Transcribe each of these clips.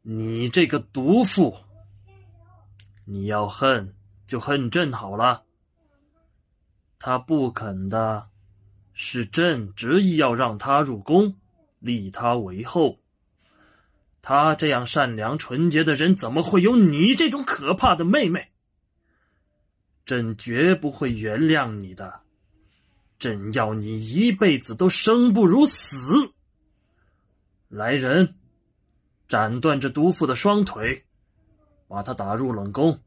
你这个毒妇，你要恨就恨朕好了。他不肯的，是朕执意要让他入宫，立他为后。他这样善良纯洁的人，怎么会有你这种可怕的妹妹？朕绝不会原谅你的，朕要你一辈子都生不如死。来人，斩断这毒妇的双腿，把她打入冷宫。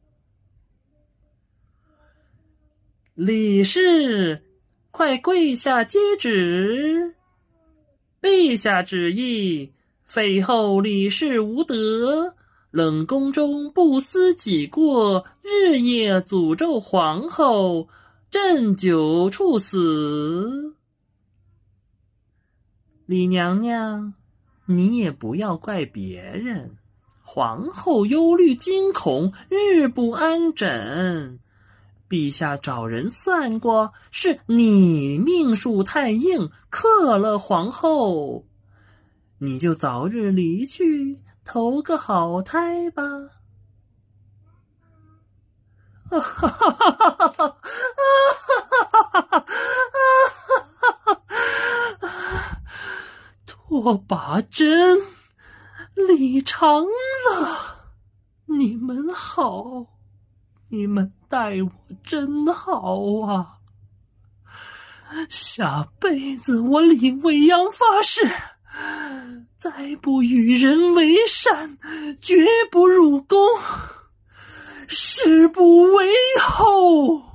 李氏，快跪下接旨！陛下旨意，废后李氏无德，冷宫中不思己过，日夜诅咒皇后，朕久处死。李娘娘，你也不要怪别人，皇后忧虑惊恐，日不安枕。陛下找人算过，是你命数太硬，克了皇后。你就早日离去，投个好胎吧。拓跋真，李长乐，你们好，你们待我真好啊！下辈子我李未央发誓，再不与人为善，绝不入宫，誓不为后。